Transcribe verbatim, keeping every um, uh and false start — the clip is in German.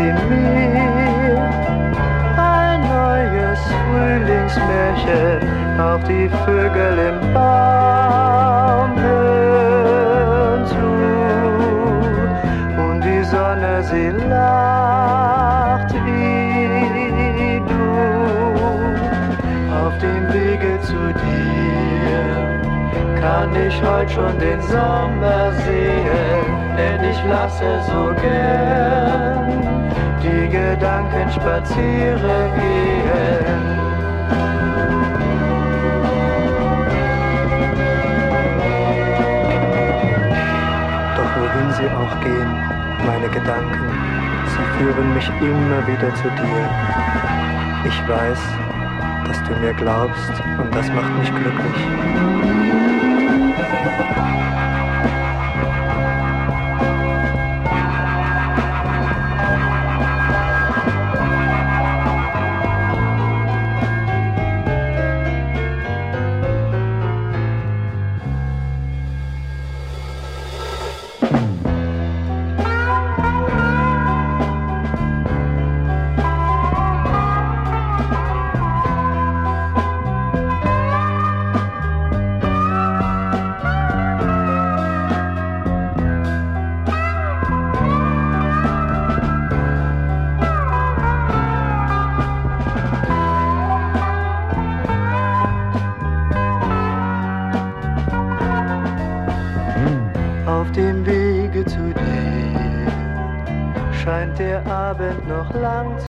in mir ein neues Frühlingsmärchen, auch die Vögel im Baum hören zu und die Sonne, sie lacht wie du. Auf dem Wege zu dir kann ich heute schon den Sommer sehen, denn ich lasse so gern die Gedanken spazieren gehen. Doch wohin sie auch gehen, meine Gedanken, sie führen mich immer wieder zu dir. Ich weiß, dass du mir glaubst und das macht mich glücklich. Auf dem Wege zu dir scheint der Abend noch lang